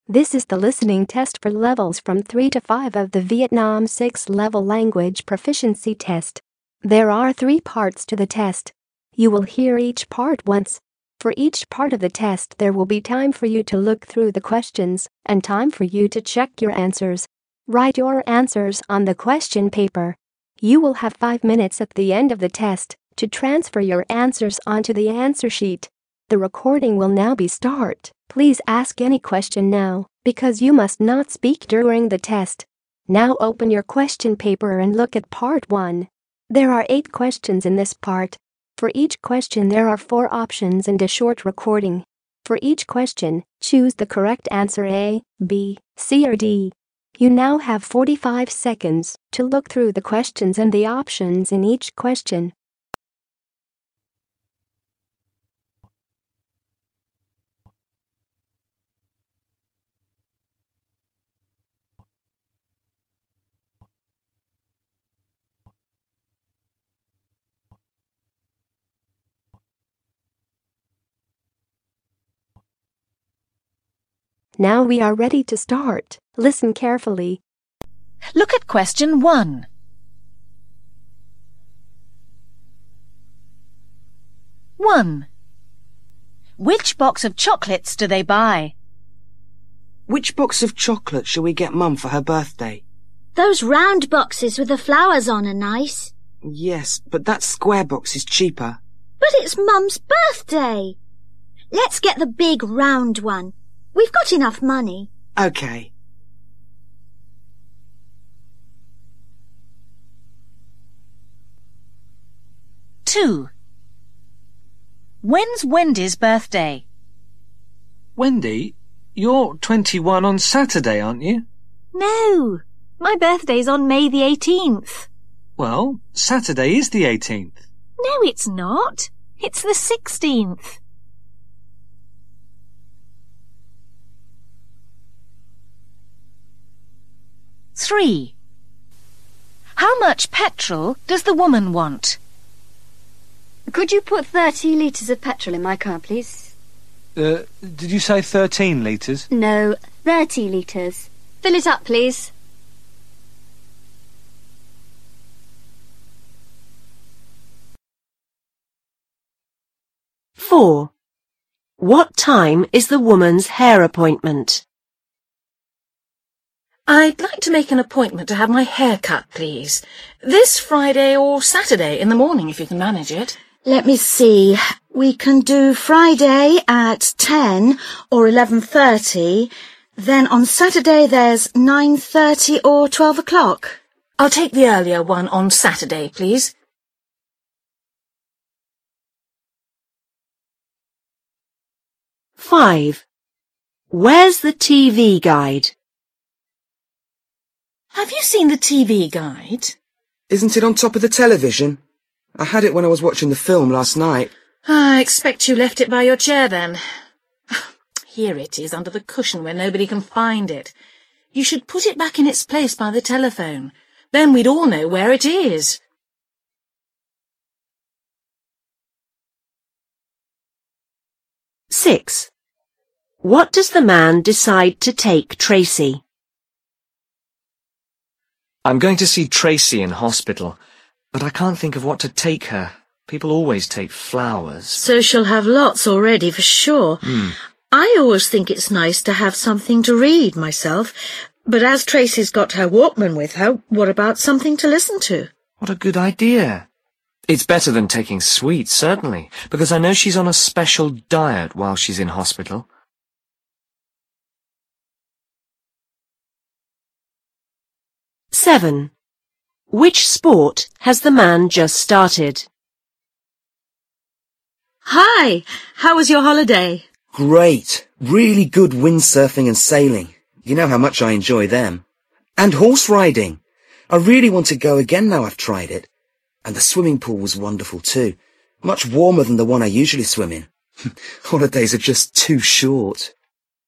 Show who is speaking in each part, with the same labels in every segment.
Speaker 1: This is the listening test for levels from 3 to 5 of the Vietnam 6-level language proficiency test. There are 3 parts to the test. You will hear each part once. For each part of the test there will be time for you to look through the questions and time for you to check your answers. Write your answers on the question paper. You will have 5 minutes at the end of the test to transfer your answers onto the answer sheet. The recording will now be start. Please ask any question now, because you must not speak during the test. Now open your question paper and look at part 1. There are 8 questions in this part. For each question there are 4 options and a short recording. For each question, choose the correct answer A, B, C or D. You now have 45 seconds to look through the questions and the options in each question. Now we are ready to start. Listen carefully.
Speaker 2: Look at question 1. 1. Which box of chocolates do they buy?
Speaker 3: Which box of chocolate shall we get Mum for her birthday?
Speaker 4: Those round boxes with the flowers on are nice.
Speaker 3: Yes, but that square box is cheaper.
Speaker 4: But it's Mum's birthday. Let's get the big round one. We've got enough money.
Speaker 3: OK.
Speaker 2: 2. When's Wendy's birthday?
Speaker 5: Wendy, you're 21 on Saturday, aren't you?
Speaker 6: No, my birthday's on May the 18th.
Speaker 5: Well, Saturday is the 18th.
Speaker 6: No, it's not. It's the 16th.
Speaker 2: 3. How much petrol does the woman want?
Speaker 7: Could you put 30 litres of petrol in my car, please?
Speaker 5: Did you say 13 litres?
Speaker 7: No, 30 litres. Fill it up, please.
Speaker 8: Four. What time is the woman's hair appointment?
Speaker 9: I'd like to make an appointment to have my hair cut, please. This Friday or Saturday in the morning, if you can manage it.
Speaker 4: Let me see. We can do Friday at 10 or 11:30. Then on Saturday there's 9:30 or 12 o'clock.
Speaker 9: I'll take the earlier one on Saturday, please.
Speaker 8: 5. Where's the TV guide?
Speaker 9: Have you seen the TV guide?
Speaker 3: Isn't it on top of the television? I had it when I was watching the film last night.
Speaker 9: I expect you left it by your chair then. Here it is under the cushion where nobody can find it. You should put it back in its place by the telephone. Then we'd all know where it is.
Speaker 8: 6. What does the man decide to take Tracy?
Speaker 10: I'm going to see Tracy in hospital, but I can't think of what to take her. People always take flowers.
Speaker 4: So she'll have lots already for sure. I always think it's nice to have something to read myself, but as Tracy's got her Walkman with her, what about something to listen to?
Speaker 10: What a good idea. It's better than taking sweets, certainly, because I know she's on a special diet while she's in hospital.
Speaker 8: 7. Which sport has the man just started?
Speaker 4: Hi, how was your holiday?
Speaker 3: Great. Really good windsurfing and sailing. You know how much I enjoy them. And horse riding. I really want to go again now I've tried it. And the swimming pool was wonderful too. Much warmer than the one I usually swim in. Holidays are just too short.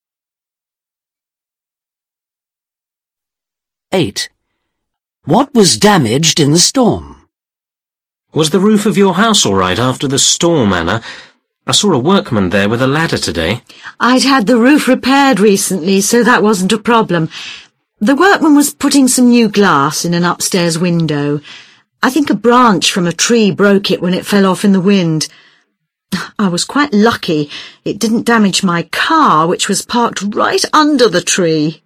Speaker 11: 8. What was damaged in the storm?
Speaker 12: Was the roof of your house all right after the storm, Anna?
Speaker 10: I saw a workman there with a ladder today.
Speaker 4: I'd had the roof repaired recently, so that wasn't a problem. The workman was putting some new glass in an upstairs window. I think a branch from a tree broke it when it fell off in the wind. I was quite lucky. It didn't damage my car, which was parked right under the tree.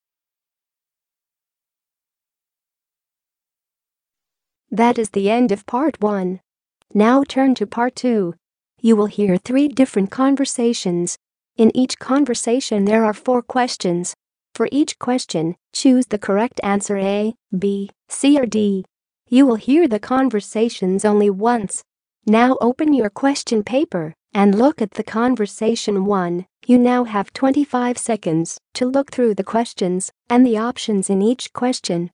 Speaker 1: That is the end of part 1. Now turn to part 2. You will hear 3 different conversations. In each conversation there are 4 questions. For each question, choose the correct answer A, B, C or D. You will hear the conversations only once. Now open your question paper and look at the conversation 1. You now have 25 seconds to look through the questions and the options in each question.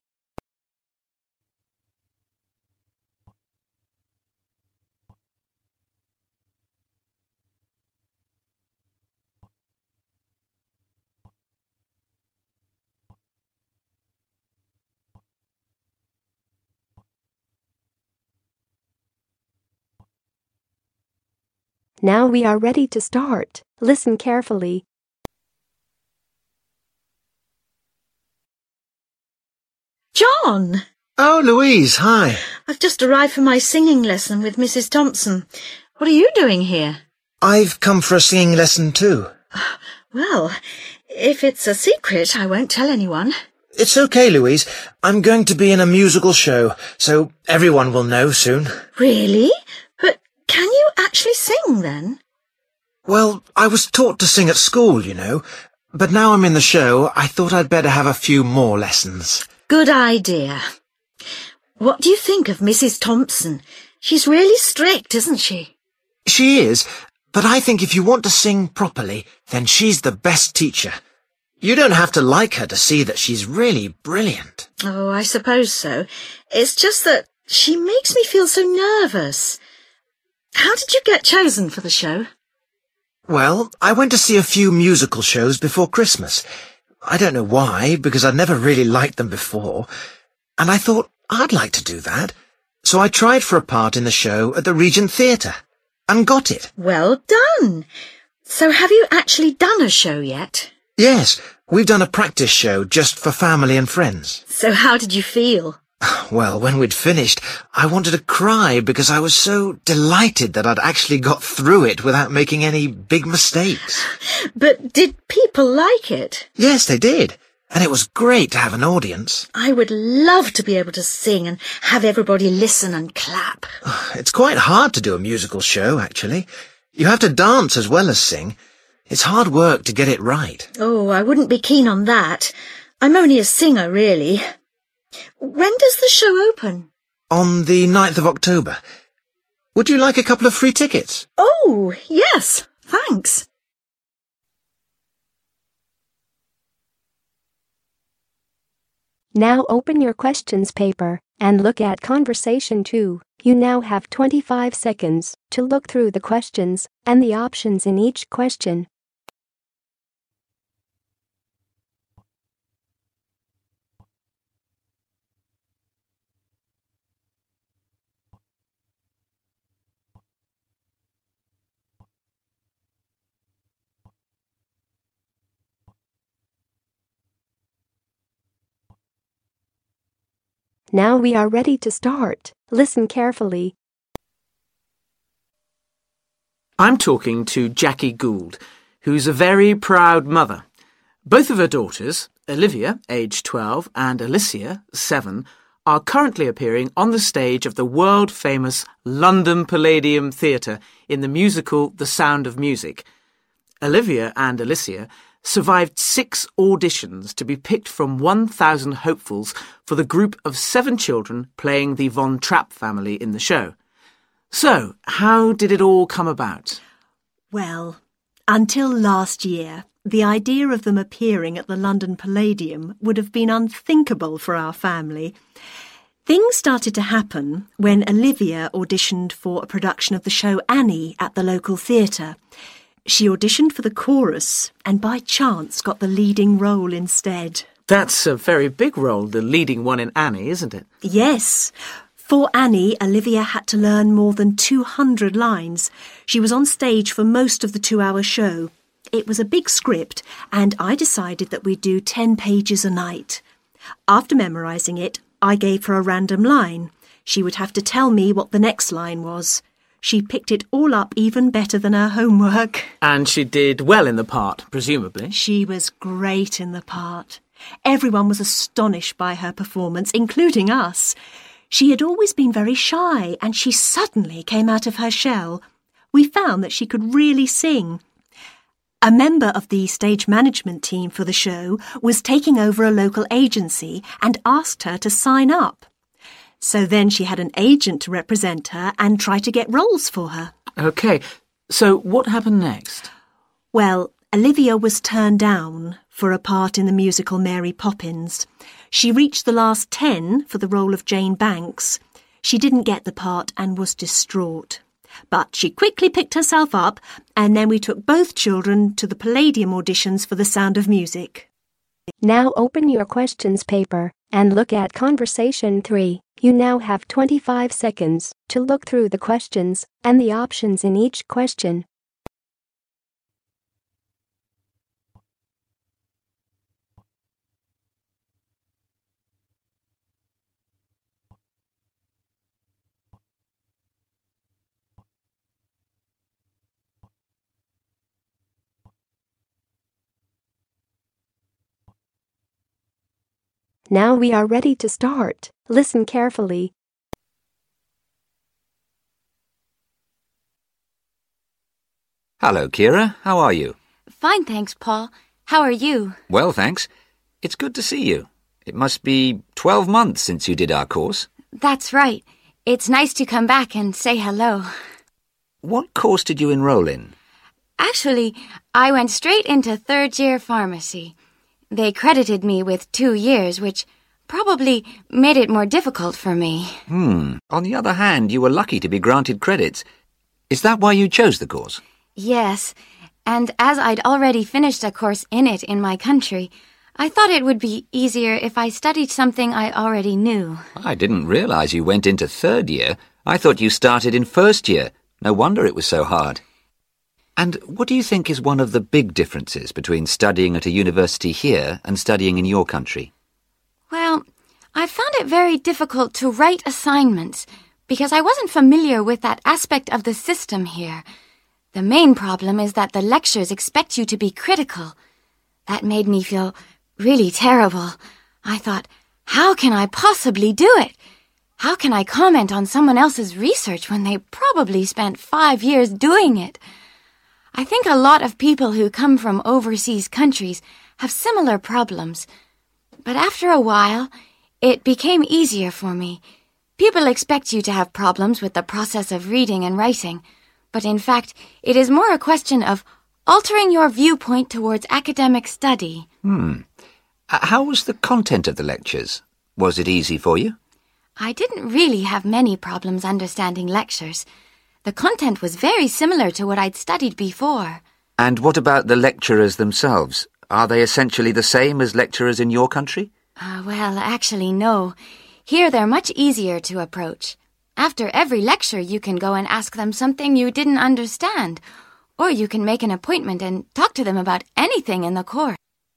Speaker 1: Now we are ready to start. Listen carefully.
Speaker 4: John!
Speaker 12: Oh, Louise, hi.
Speaker 4: I've just arrived from my singing lesson with Mrs. Thompson. What are you doing here?
Speaker 12: I've come for a singing lesson too.
Speaker 4: Well, if it's a secret, I won't tell anyone.
Speaker 12: It's okay, Louise. I'm going to be in a musical show, so everyone will know soon.
Speaker 4: Really? But can you actually sing then?
Speaker 12: Well, I was taught to sing at school, you know, but now I'm in the show, I thought I'd better have a few more lessons.
Speaker 4: Good idea. What do you think of Mrs. Thompson? She's really strict, isn't she?
Speaker 12: She is, but I think if you want to sing properly, then she's the best teacher. You don't have to like her to see that she's really brilliant.
Speaker 4: Oh, I suppose so. It's just that she makes me feel so nervous. How did you get chosen for the show?
Speaker 12: Well, I went to see a few musical shows before Christmas. I don't know why, because I'd never really liked them before. And I thought I'd like to do that. So I tried for a part in the show at the Regent Theatre, and got it.
Speaker 4: Well done. So have you actually done a show yet?
Speaker 12: Yes, we've done a practice show just for family and friends.
Speaker 4: So how did you feel?
Speaker 12: Well, when we'd finished, I wanted to cry because I was so delighted that I'd actually got through it without making any big mistakes.
Speaker 4: But did people like it?
Speaker 12: Yes, they did. And it was great to have an audience.
Speaker 4: I would love to be able to sing and have everybody listen and clap.
Speaker 12: It's quite hard to do a musical show, actually. You have to dance as well as sing. It's hard work to get it right.
Speaker 4: Oh, I wouldn't be keen on that. I'm only a singer, really. When does the show open?
Speaker 12: On the 9th of October. Would you like a couple of free tickets?
Speaker 4: Oh, yes, thanks.
Speaker 1: Now open your questions paper and look at conversation 2. You now have 25 seconds to look through the questions and the options in each question. Now we are ready to start. Listen carefully.
Speaker 13: I'm talking to Jackie Gould, who's a very proud mother. Both of her daughters, Olivia, aged 12, and Alicia, 7, are currently appearing on the stage of the world-famous London Palladium Theatre in the musical The Sound of Music. Olivia and Alicia survived 6 auditions to be picked from 1,000 hopefuls for the group of 7 children playing the Von Trapp family in the show. So, how did it all come about?
Speaker 14: Well, until last year, the idea of them appearing at the London Palladium would have been unthinkable for our family. Things started to happen when Olivia auditioned for a production of the show Annie at the local theatre. She auditioned for the chorus and by chance got the leading role instead.
Speaker 13: That's a very big role, the leading one in Annie, isn't it?
Speaker 14: Yes. For Annie, Olivia had to learn more than 200 lines. She was on stage for most of the 2-hour show. It was a big script, and I decided that we'd do 10 pages a night. After memorising it, I gave her a random line. She would have to tell me what the next line was. She picked it all up even better than her homework.
Speaker 13: And she did well in the part, presumably.
Speaker 14: She was great in the part. Everyone was astonished by her performance, including us. She had always been very shy, and she suddenly came out of her shell. We found that she could really sing. A member of the stage management team for the show was taking over a local agency and asked her to sign up. So then she had an agent to represent her and try to get roles for her.
Speaker 13: OK, so what happened next?
Speaker 14: Well, Olivia was turned down for a part in the musical Mary Poppins. She reached the last 10 for the role of Jane Banks. She didn't get the part and was distraught. But she quickly picked herself up, and then we took both children to the Palladium auditions for The Sound of Music.
Speaker 1: Now open your questions paper and look at Conversation 3. You now have 25 seconds to look through the questions and the options in each question. Now we are ready to start. Listen carefully.
Speaker 15: Hello, Kira. How are you?
Speaker 16: Fine, thanks, Paul. How are you?
Speaker 15: Well, thanks. It's good to see you. It must be 12 months since you did our course.
Speaker 16: That's right. It's nice to come back and say hello.
Speaker 15: What course did you enroll in?
Speaker 16: Actually, I went straight into third-year pharmacy. They credited me with 2 years, which probably made it more difficult for me.
Speaker 15: On the other hand, you were lucky to be granted credits. Is that why you chose the course?
Speaker 16: Yes, and as I'd already finished a course in it in my country, I thought it would be easier if I studied something I already knew.
Speaker 15: I didn't realize you went into third year. I thought you started in first year. No wonder it was so hard. And what do you think is one of the big differences between studying at a university here and studying in your country?
Speaker 16: Well, I found it very difficult to write assignments because I wasn't familiar with that aspect of the system here. The main problem is that the lectures expect you to be critical. That made me feel really terrible. I thought, how can I possibly do it? How can I comment on someone else's research when they probably spent 5 years doing it? I think a lot of people who come from overseas countries have similar problems. But after a while, it became easier for me. People expect you to have problems with the process of reading and writing, but in fact, it is more a question of altering your viewpoint towards academic study.
Speaker 15: How was the content of the lectures? Was it easy for you?
Speaker 16: I didn't really have many problems understanding lectures. The content was very similar to what I'd studied before.
Speaker 15: And what about the lecturers themselves? Are they essentially the same as lecturers in your country?
Speaker 16: Well, actually, no. Here they're much easier to approach. After every lecture, you can go and ask them something you didn't understand, or you can make an appointment and talk to them about anything in the course.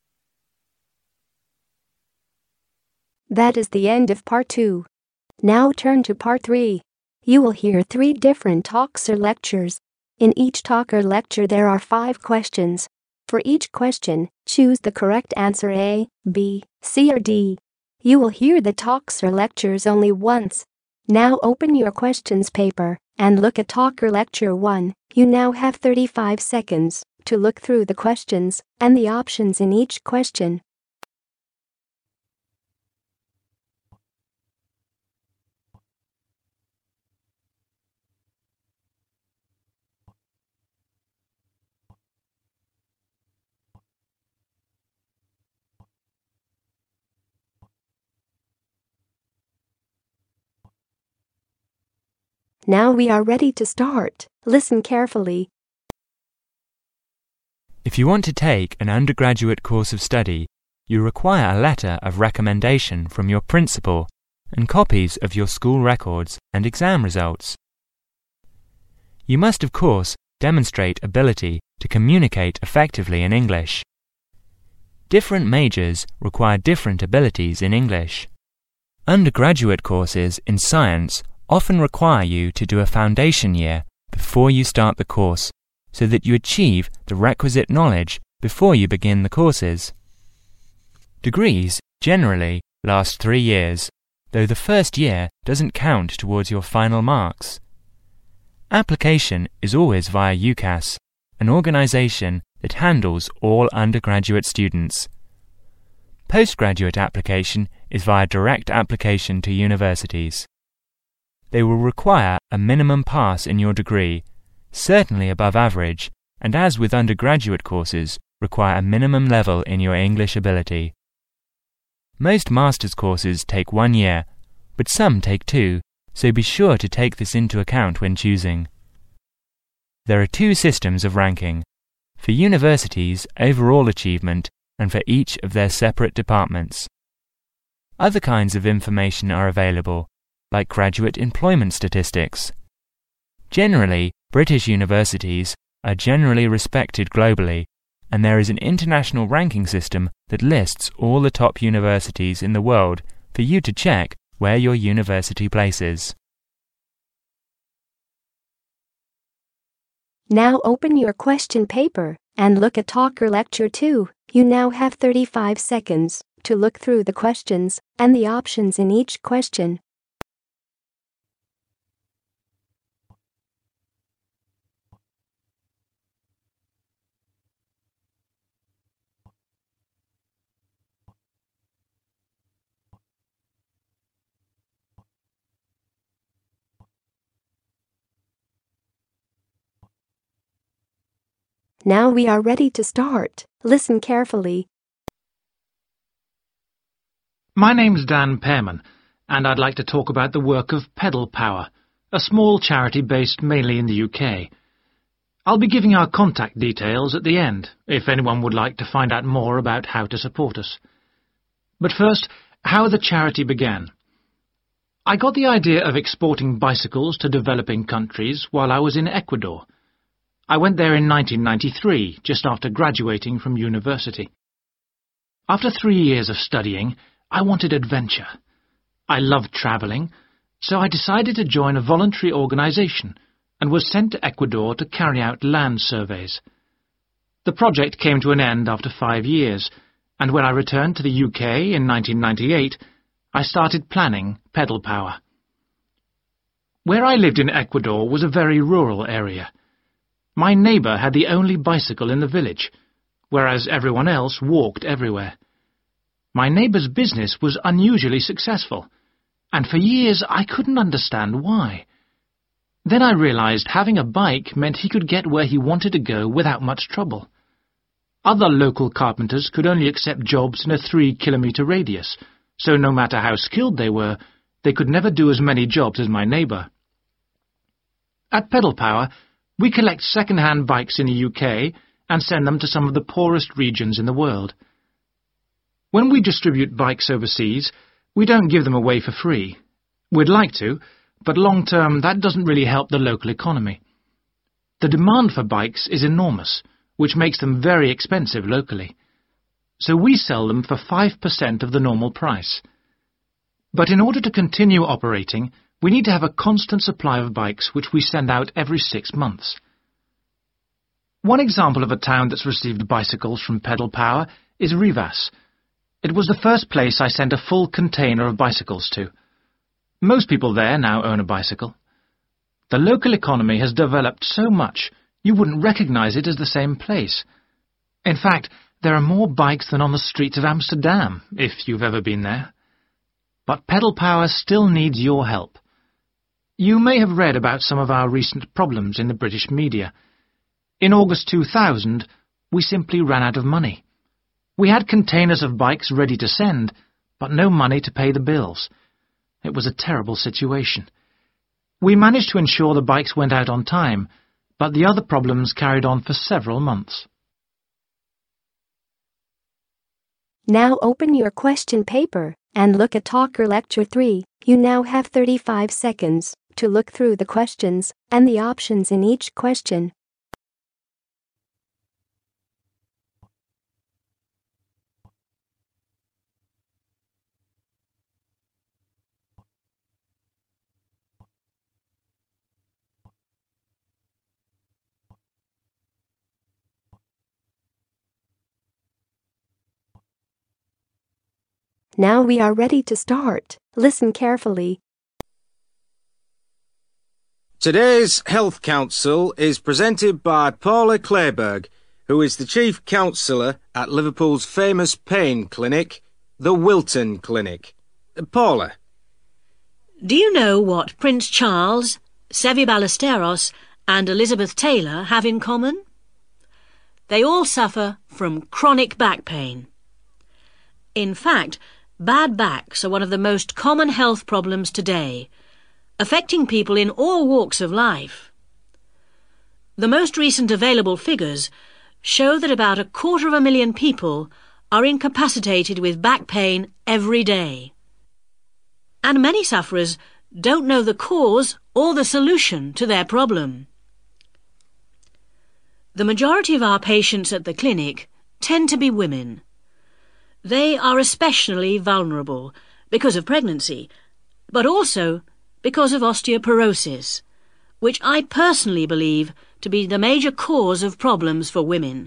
Speaker 1: That is the end of part 2. Now turn to part 3. You will hear 3 different talks or lectures. In each talk or lecture there are 5 questions. For each question, choose the correct answer A, B, C or D. You will hear the talks or lectures only once. Now open your questions paper and look at talk or lecture 1. You now have 35 seconds to look through the questions and the options in each question. Now we are ready to start. Listen carefully.
Speaker 17: If you want to take an undergraduate course of study, you require a letter of recommendation from your principal and copies of your school records and exam results. You must, of course, demonstrate ability to communicate effectively in English. Different majors require different abilities in English. Undergraduate courses in science often require you to do a foundation year before you start the course, so that you achieve the requisite knowledge before you begin the courses. Degrees generally last 3 years, though the first year doesn't count towards your final marks. Application is always via UCAS, an organisation that handles all undergraduate students. Postgraduate application is via direct application to universities. They will require a minimum pass in your degree, certainly above average, and as with undergraduate courses, require a minimum level in your English ability. Most master's courses take 1 year, but some take 2, so be sure to take this into account when choosing. There are 2 systems of ranking, for universities' overall achievement and for each of their separate departments. Other kinds of information are available, like graduate employment statistics. Generally, British universities are generally respected globally, and there is an international ranking system that lists all the top universities in the world for you to check where your university places.
Speaker 1: Now open your question paper and look at Talker Lecture 2. You now have 35 seconds to look through the questions and the options in each question. Now we are ready to start. Listen carefully.
Speaker 18: My name's Dan Pearman, and I'd like to talk about the work of Pedal Power, a small charity based mainly in the UK. I'll be giving our contact details at the end, if anyone would like to find out more about how to support us. But first, how the charity began. I got the idea of exporting bicycles to developing countries while I was in Ecuador. I went there in 1993, just after graduating from university. After 3 years of studying, I wanted adventure. I loved travelling, so I decided to join a voluntary organisation and was sent to Ecuador to carry out land surveys. The project came to an end after 5 years, and when I returned to the UK in 1998, I started planning Pedal Power. Where I lived in Ecuador was a very rural area. My neighbour had the only bicycle in the village, whereas everyone else walked everywhere. My neighbour's business was unusually successful, and for years I couldn't understand why. Then I realised having a bike meant he could get where he wanted to go without much trouble. Other local carpenters could only accept jobs in a 3-kilometre radius, so no matter how skilled they were, they could never do as many jobs as my neighbour. At Pedal Power, we collect second-hand bikes in the UK and send them to some of the poorest regions in the world. When we distribute bikes overseas, we don't give them away for free. We'd like to, but long-term that doesn't really help the local economy. The demand for bikes is enormous, which makes them very expensive locally. So we sell them for 5% of the normal price. But in order to continue operating, we need to have a constant supply of bikes which we send out every 6 months. One example of a town that's received bicycles from Pedal Power is Rivas. It was the first place I sent a full container of bicycles to. Most people there now own a bicycle. The local economy has developed so much you wouldn't recognise it as the same place. In fact, there are more bikes than on the streets of Amsterdam, if you've ever been there. But Pedal Power still needs your help. You may have read about some of our recent problems in the British media. In August 2000, we simply ran out of money. We had containers of bikes ready to send, but no money to pay the bills. It was a terrible situation. We managed to ensure the bikes went out on time, but the other problems carried on for several months.
Speaker 1: Now open your question paper and look at Talker Lecture 3. You now have 35 seconds to look through the questions and the options in each question. Now we are ready to start. Listen carefully.
Speaker 19: Today's Health Council is presented by Paula Clayburgh, who is the Chief Counsellor at Liverpool's famous pain clinic, the Wilton Clinic. Paula.
Speaker 20: Do you know what Prince Charles, Sevi Ballesteros and Elizabeth Taylor have in common? They all suffer from chronic back pain. In fact, bad backs are one of the most common health problems today, affecting people in all walks of life. The most recent available figures show that about 250,000 people are incapacitated with back pain every day. And many sufferers don't know the cause or the solution to their problem. The majority of our patients at the clinic tend to be women. They are especially vulnerable because of pregnancy, but also because of osteoporosis, which I personally believe to be the major cause of problems for women.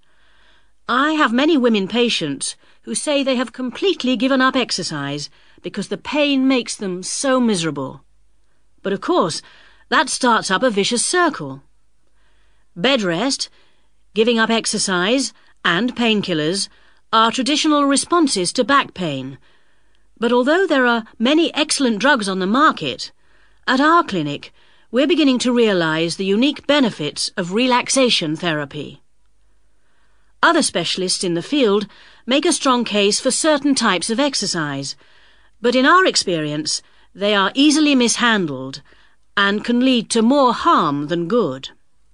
Speaker 20: I have many women patients who say they have completely given up exercise because the pain makes them so miserable. But of course, that starts up a vicious circle. Bed rest, giving up exercise, and painkillers are traditional responses to back pain. But although there are many excellent drugs on the market, at our clinic we're beginning to realise the unique benefits of relaxation therapy. Other specialists in the field make a strong case for certain types of exercise, but in our experience they are easily mishandled and can lead to more harm than good.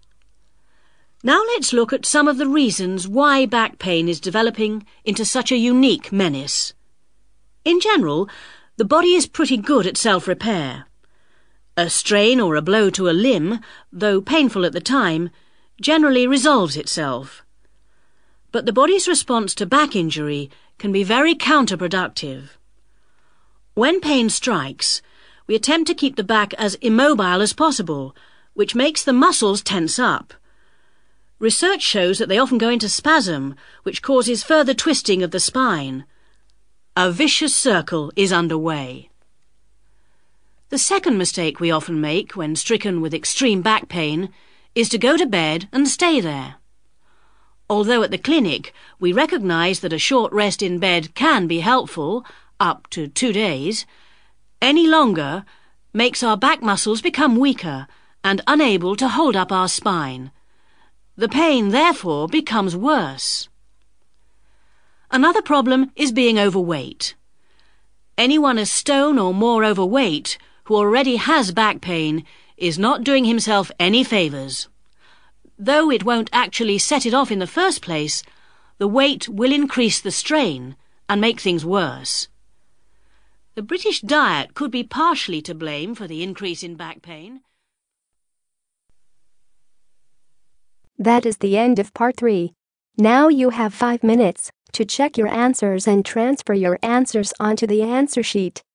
Speaker 20: Now let's look at some of the reasons why back pain is developing into such a unique menace. In general, the body is pretty good at self-repair. A strain or a blow to a limb, though painful at the time, generally resolves itself. But the body's response to back injury can be very counterproductive. When pain strikes, we attempt to keep the back as immobile as possible, which makes the muscles tense up. Research shows that they often go into spasm, which causes further twisting of the spine. A vicious circle is underway. The second mistake we often make when stricken with extreme back pain is to go to bed and stay there. Although at the clinic we recognise that a short rest in bed can be helpful, up to 2 days, any longer makes our back muscles become weaker and unable to hold up our spine. The pain, therefore, becomes worse. Another problem is being overweight. Anyone a stone or more overweight who already has back pain is not doing himself any favours. Though it won't actually set it off in the first place, the weight will increase the strain and make things worse. The British diet could be partially to blame for the increase in back pain.
Speaker 1: That is the end of part 3. Now you have 5 minutes to check your answers and transfer your answers onto the answer sheet.